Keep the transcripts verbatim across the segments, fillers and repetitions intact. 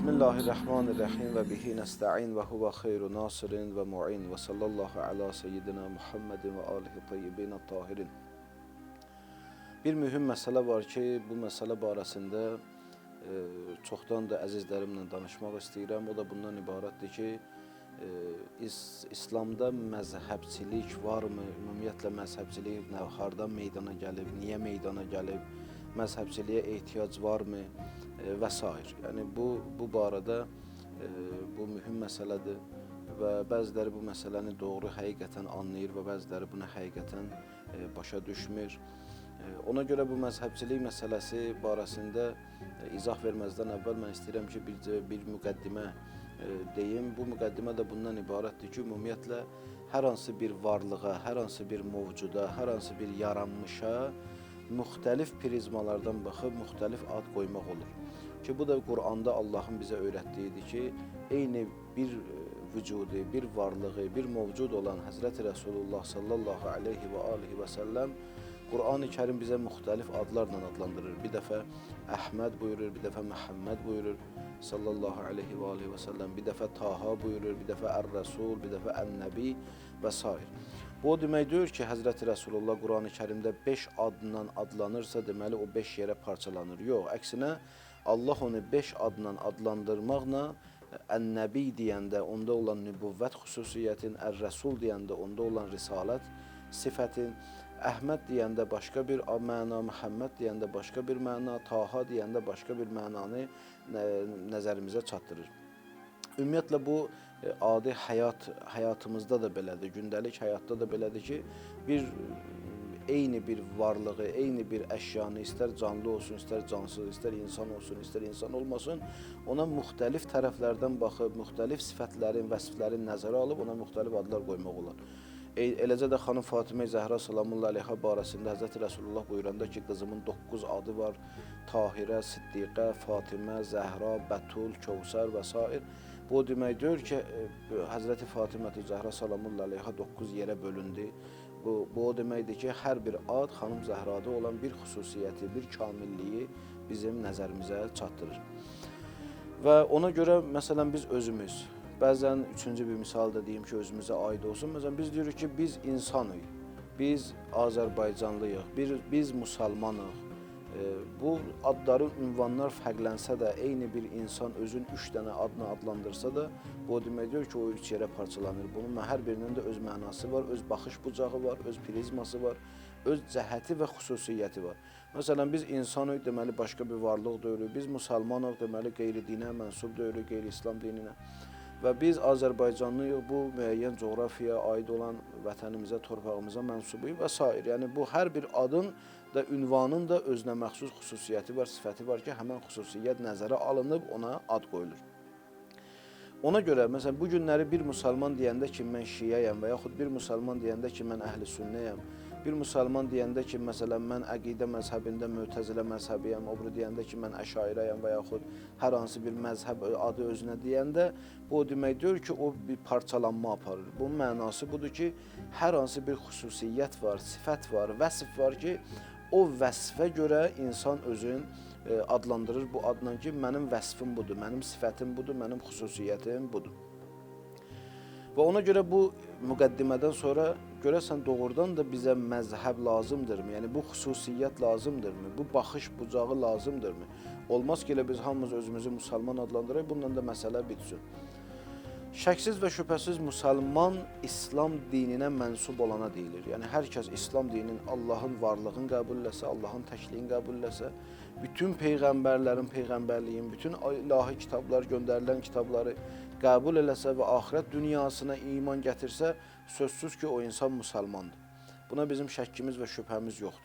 Bismillahirrahmanirrahim ve bihi nesta'in ve huve hayru nasirin ve mu'in ve sallallahu ala seyyidina Muhammedin ve alihi tayyibin tahirin. Bir mühüm məsələ var ki, bu məsələ barəsində e, çoxdan da əzizlərimlə danışmaq istəyirəm. O da bundan ibarətdir ki, e, is, İslamda məzhəbçilik varmı? Ümumiyyətlə məzhəbçilik nə, hardan meydana gəlib, niyə meydana gəlib, məzhəbçiliyə ehtiyac varmı e, və s. Yəni bu, bu barədə e, bu mühüm məsələdir və bəziləri bu məsələni doğru həqiqətən anlayır və bəziləri bunu həqiqətən e, başa düşmür. Ona görə bu məzhəbçilik məsələsi barəsində izah verməzdən əvvəl mən istəyirəm ki, bir, bir müqəddimə deyim. Bu müqəddimə də bundan ibarətdir ki, ümumiyyətlə hər hansı bir varlığa, hər hansı bir mövcuda, hər hansı bir yaranmışa müxtəlif prizmalardan baxıb müxtəlif ad qoymaq olur. Ki, bu da Quranda Allahın bizə öyrətdiyidir ki, eyni bir vücudu, bir varlığı, bir mövcud olan Həzrəti Rəsulullah sallallahu aleyhi və alihi və səlləm Qur'an-ı Kərim bizə müxtəlif adlarla adlandırır. Bir dəfə Əhməd buyurur, bir dəfə Məhəmməd buyurur sallallahu aleyhi və alihi və səlləm, bir dəfə Taha buyurur, bir dəfə Ər-Rəsul, bir dəfə Ən-Nəbi və s. Bu o deməkdir ki, Həzrəti Rəsulullah Qur'an-ı Kərimdə beş adla adlanırsa, deməli o beş yerə parçalanır. Yox, əksinə Allah onu beş adla adlandırmaqla Ən-Nəbi deyəndə onda olan nübüvvət xüsusiyyətin, Ər-Rəsul deyəndə onda olan risalət sifətin, Əhməd deyəndə başqa bir məna, Məhəmməd deyəndə başqa bir məna, Taha deyəndə başqa bir mənanı nəzərimizə çatdırır. Ümumiyyətlə bu adi həyat, həyatımızda da belədir, gündəlik həyatda da belədir ki, bir eyni bir varlığı, eyni bir əşyanı, istər canlı olsun, istər cansız, istər insan olsun, istər insan olmasın, ona müxtəlif tərəflərdən baxıb, müxtəlif sifətlərin, vəsiflərin nəzərə alıb, ona müxtəlif adlar qoymaq olar. Eləcə də xanım Fatimə Zəhra salamullah əleyhə barəsində Həzrəti Rəsulullah buyuranda ki, qızımın doqquz adı var, Tahirə, Siddiqə, Fatimə, Zəhra, Bətul, Kövsər və s. Bu o deməkdir ki, Həzrəti Fatimə Zəhra salamullah əleyhə doqquz yerə bölündü. Bu, bu o deməkdir ki, hər bir ad xanım Zəhrada olan bir xüsusiyyəti, bir kamilliyi bizim nəzərimizə çatdırır. Və ona görə, məsələn, biz özümüz, bəzən üçüncü bir misal da deyim ki, özümüzə aid olsun. Məsələn, biz deyirik ki, biz insanıyıq, biz Azərbaycanlıyıq, biz, biz musalmanıq. E, bu adların, ünvanlar fərqlənsə də, eyni bir insan özün üç dənə adla adlandırsa da, bu o deməkdir ki, o üç yerə parçalanır. Bunun hər birinin də öz mənası var, öz baxış bucağı var, öz prizması var, öz cəhəti və xüsusiyyəti var. Məsələn, biz insanıq, deməli, başqa bir varlıq deyirik, biz musalmanıq, deməli, qeyri-dinə mənsub deyirik, qeyri-İslam dininə. Və biz Azərbaycanlıyıq, bu müəyyən coğrafiyaya aid olan vətənimizə, torpağımıza mənsubuyuz və s. Yəni, bu hər bir adın da, ünvanın da özünə məxsus xüsusiyyəti var, sifəti var ki, həmən xüsusiyyət nəzərə alınıb, ona ad qoyulur. Ona görə, məsələn, bu günləri bir müsəlman deyəndə ki, mən şiyəyəm və yaxud bir müsəlman deyəndə ki, mən əhl-i sünnəyəm, bir müsəlman deyəndə ki, məsələn, mən əqidə məzhəbində mütəzilə məzhəbiyəm, o biri deyəndə ki, mən əşairəyəm və yaxud hər hansı bir məzhəb adı özünə deyəndə, bu o deməkdir ki, o bir parçalanma aparır. Bunun mənası budur ki, hər hansı bir xüsusiyyət var, sifət var, vəsif var ki, o vəsfə görə insan özün adlandırır bu adla ki, mənim vəsfim budur, mənim sifətim budur, mənim xüsusiyyətim budur. Və ona görə bu müqəddimədən sonra görəsən doğrudan da bizə məzhəb lazımdırmı? Yəni bu xüsusiyyət lazımdırmı? Bu baxış bucağı lazımdırmı? Olmaz ki, elə biz hamımız özümüzü müsəlman adlandıraq, bununla da məsələ bitsin. Şəksiz və şübhəsiz müsəlman İslam dininə mənsub olana deyilir. Yəni hər kəs İslam dininin Allahın varlığını qəbul eləsə, Allahın təkliyini qəbul eləsə, bütün peyğəmbərlərin peyğəmbərliyin, bütün ilahi kitablar, göndərilən kitabları qəbul eləsə və axirət dünyasına iman gətirsə, sözsüz ki, o insan müsəlmandır. Buna bizim şəkkimiz və şübhəmiz yoxdur.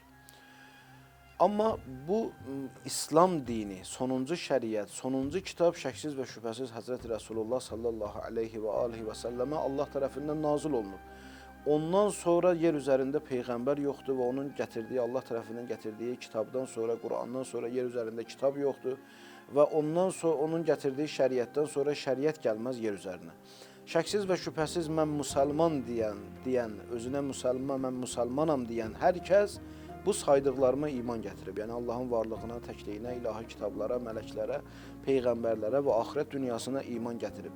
Amma bu İslam dini, sonuncu şəriət, sonuncu kitab şəksiz və şübhəsiz Həzrəti Rəsulullah sallallahu aleyhi və alihi və səlləmə Allah tərəfindən nazil olunur. Ondan sonra yer üzərində peyğəmbər yoxdur və onun gətirdiyi, Allah tərəfindən gətirdiyi kitabdan sonra, Qurandan sonra yer üzərində kitab yoxdur və ondan sonra onun gətirdiyi şəriətdən sonra şəriət gəlməz yer üzərinə. Şəksiz və şübhəsiz mən müsəlman deyən, deyən, özünə müsəlman, mən müsəlmanam deyən hər kəs bu saydıqlarıma iman gətirib. Yəni Allahın varlığına, təkliyinə, ilahi kitablara, mələklərə, peyğəmbərlərə və axirət dünyasına iman gətirib.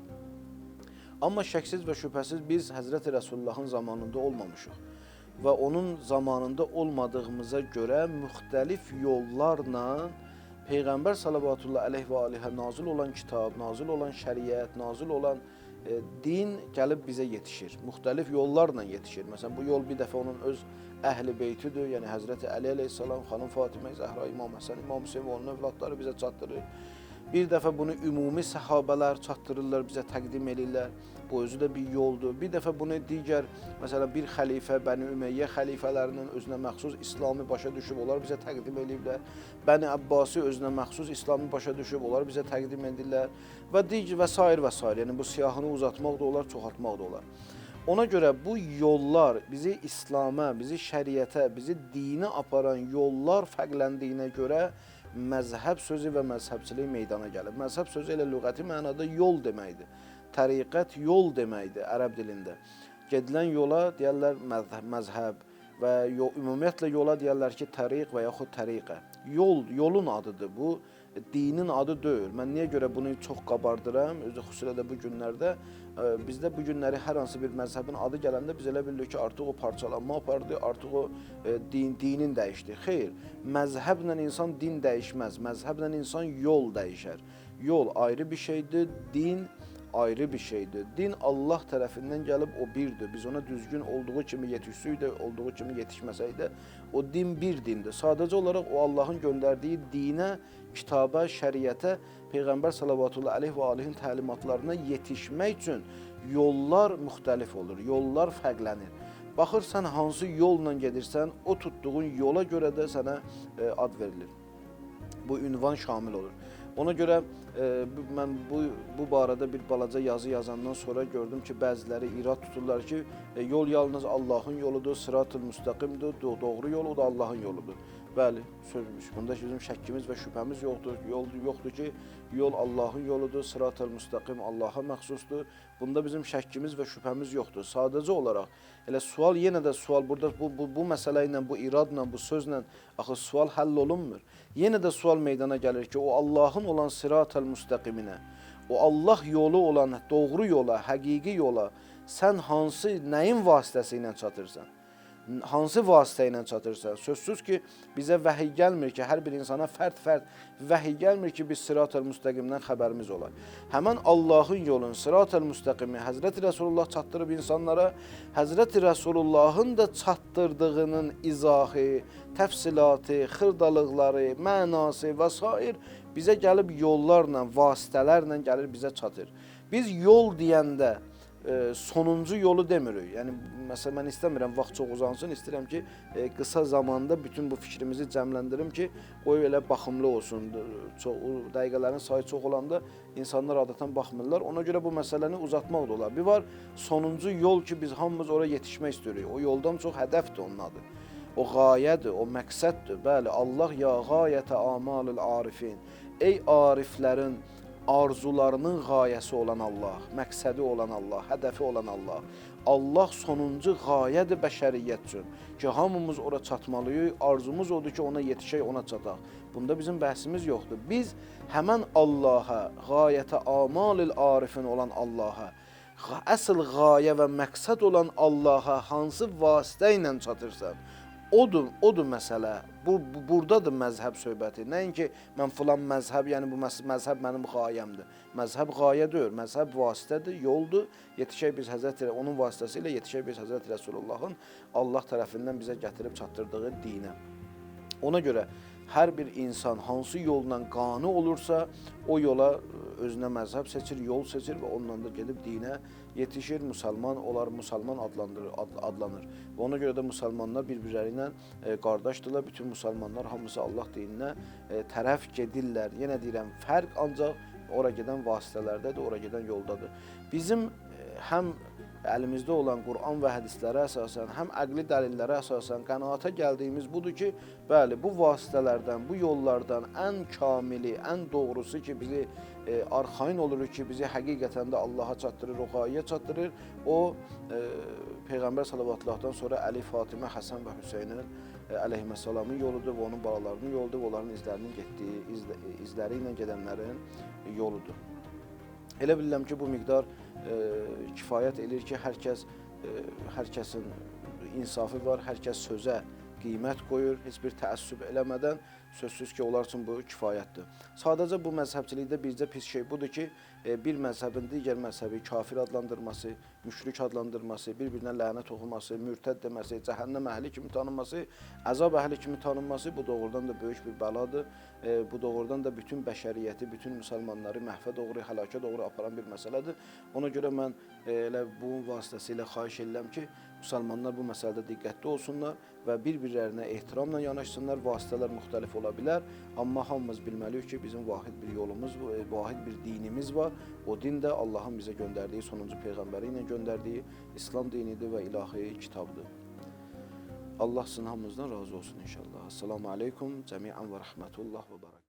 Amma şəksiz və şübhəsiz biz Həzrəti Rəsulullahın zamanında olmamışıq və onun zamanında olmadığımıza görə müxtəlif yollarla Peyğəmbər sallallahu əleyhi və aleyhə nazil olan kitab, nazil olan şəriət, nazil olan e, din gəlib bizə yetişir. Müxtəlif yollarla yetişir. Məsələn, bu yol bir dəfə onun öz əhl-i beytidir. Yəni Həzrəti Əli əleyhissalam, xanım Fatimə, Zəhra, İmam Həsən, İmam Hüseyin və onun övladları bizə çatdırır. Bir dəfə bunu ümumi səhabələr çatdırırlar, bizə təqdim edirlər. Bu özü də bir yoldur. Bir dəfə bunu digər, məsələn, bir xəlifə, Bəni Ümeyyə xəlifələrinin özünə məxsus İslamı başa düşüb, onlar bizə təqdim edirlər. Bəni Abbasi özünə məxsus İslamı başa düşüb, onlar bizə təqdim edirlər. Və digər və s. və s. Yəni bu siyahını uzatmaq da olar, çoxaltmaq da olar. Ona görə bu yollar bizi İslama, bizi şəriətə, bizi dinə aparan yollar fərqləndiyinə görə məzhəb sözü və məzhəbçilik meydana gəlib. Məzhəb sözü elə lüğəti mənada yol deməkdir. Təriqət yol deməkdir ərəb dilində. Gedilən yola deyərlər məzhəb və ümumiyyətlə yola deyərlər ki, təriq və yaxud təriqə. Yol, yolun adıdır bu, dinin adı deyil. Mən niyə görə bunu çox qabardıram, özü xüsusilə də bu günlərdə, bizdə bu günləri hər hansı bir məzhəbin adı gələndə biz elə bilirik ki, artıq o parçalanma apardı, artıq o din, dinin dəyişdi. Xeyr, məzhəblə insan din dəyişməz, məzhəblə insan yol dəyişər. Yol ayrı bir şeydir, din ayrı bir şeydir. Din Allah tərəfindən gəlib o birdir. Biz ona düzgün olduğu kimi yetişsək də, olduğu kimi yetişməsək də, o din bir dindir. Sadəcə olaraq o Allahın göndərdiyi dinə, kitaba, şəriətə, Peyğəmbər sallallahu əleyhi və aleyhin təlimatlarına yetişmək üçün yollar müxtəlif olur, yollar fərqlənir. Baxırsan, hansı yolla gedirsən, o tutduğun yola görə də sənə e, ad verilir. Bu ünvan şamil olur. Ona görə e, mən bu, bu barədə bir balaca yazı yazandan sonra gördüm ki, bəziləri irad tuturlar ki, e, yol yalnız Allahın yoludur, sırat-ı müstəqimdir, doğru yol o da Allahın yoludur. Bəli, sözmüş. Bunda bizim şəkkimiz və şübhəmiz yoxdur. Yol, yoxdur ki, yol Allahın yoludur, sırat-ı müstəqim Allaha məxsusdur. Bunda bizim şəkkimiz və şübhəmiz yoxdur. Sadəcə olaraq, elə sual, yenə də sual, burada bu, bu, bu məsələ ilə, bu iradla, bu sözlə axı sual həll olunmur. Yenə də sual meydana gəlir ki, o Allahın olan sırat-ı müstəqiminə, o Allah yolu olan, doğru yola, həqiqi yola sən hansı, nəyin vasitəsi ilə çatırsan? Hansı vasitə ilə çatırsa, sözsüz ki, bizə vəhiy gəlmir ki, hər bir insana fərd-fərd vəhiy gəlmir ki, biz sırat-ı müstəqimdən xəbərimiz olar. Həmən Allahın yolun, sırat-ı müstəqimi Həzrəti Rəsulullah çatdırıb insanlara, Həzrəti Rəsulullahın da çatdırdığının izahı, təfsilatı, xırdalıqları, mənası və s. bizə gəlib yollarla, vasitələrlə gəlir, bizə çatır. Biz yol deyəndə, E, sonuncu yolu demirik. Yəni, məsələn, mən istəmirəm, vaxt çox uzansın, istəyirəm ki, e, qısa zamanda bütün bu fikrimizi cəmləndirim ki, o elə baxımlı olsun. Çox, dəqiqələrin sayı çox olanda insanlar adətən baxmırlar. Ona görə bu məsələni uzatmaq da olar. Bir var, sonuncu yol ki, biz hamımız oraya yetişmək istiyoruz. O yoldan çox hədəfdir onun adı. O qayədir, o məqsəddir. Bəli, Allah ya qayətə amalül arifin. Ey ariflərin arzularının qayəsi olan Allah, məqsədi olan Allah, hədəfi olan Allah. Allah sonuncu qayədir bəşəriyyət üçün ki, hamımız ora çatmalıyıq, arzumuz odur ki, ona yetişək, ona çataq. Bunda bizim bəhsimiz yoxdur. Biz həmən Allaha, qayətə amalil arifin olan Allaha, əsl qayə və məqsəd olan Allaha hansı vasitə ilə çatırsan, Odur, odur məsələ. Bu, bu, buradadır məzhəb söhbəti. Nəinki mən filan məzhəb, yəni bu məzhəb mənim qayəmdir. Məzhəb qayə deyil, məzhəb vasitədir, yoldur. Yetişək biz Həzrəti, onun vasitəsilə yetişək biz Həzrəti Rəsulullahın Allah tərəfindən bizə gətirib çatdırdığı dinə. Ona görə hər bir insan hansı yolla qane olursa, o yola özünə məzhəb seçir, yol seçir və onunla da gedib dinə yetişir, müsəlman olar, müsəlman adlanır, ad, adlanır. Və ona görə də müsəlmanlar bir-birləri ilə e, qardaşdırlar, bütün müsəlmanlar hamısı Allah dininə e, tərəf gedirlər. Yenə deyirəm, fərq ancaq ora gedən vasitələrdədir, ora gedən yoldadır. Bizim e, həm əlimizdə olan Quran və hədislərə əsasən, həm əqli dəlillərə əsasən qənaata gəldiyimiz budur ki, bəli, bu vasitələrdən, bu yollardan ən kamili, ən doğrusu ki, bizi e, arxain oluruq ki, bizi həqiqətən də Allaha çatdırır, o qayəyə çatdırır. O, e, Peyğəmbər sallallahu sonra Əli, Fatimə, Həsən və Hüseynin əleyhissalamın yoludur və onun balalarının yoludur və onların izlərinin getdiyi, izlə, izləri ilə gedənlərin yoludur. Elə bilirəm ki, bu miqdar e, kifayət edir ki, hər kəs, e, hər kəsin insafı var, hər kəs sözə qiymət qoyur, heç bir təəssüb eləmədən, sözsüz ki, onlar üçün bu kifayətdir. Sadəcə bu məzhəbçilikdə bircə pis şey budur ki, bir məzhəbin digər məzhəbi kafir adlandırması, müşrik adlandırması, bir-birinə lənət oxuması, mürtəd deməsi, cəhənnəm əhli kimi tanınması, əzab əhli kimi tanınması bu doğrudan da böyük bir bəladır. Bu doğrudan da bütün bəşəriyyəti, bütün müsəlmanları məhvə doğru, həlakə doğru aparan bir məsələdir. Ona görə mən elə bu vasitəsilə xahiş edirəm ki, müsəlmanlar bu məsələdə diqqətli olsunlar və bir-birlərinə ehtiramla yanaşsınlar. Vasitələr müxtəlif ola bilər, amma hamımız bilməliyik ki, bizim vahid bir yolumuz, vahid bir dinimiz var. O din də Allahın bizə göndərdiyi, sonuncu Peyğəmbəri ilə göndərdiyi İslam dinidir və ilahi kitabdır. Allah sizin hamımızdan razı olsun inşallah. Esselamu aleykum cəmiən və rəhmətullah və barakatuhu.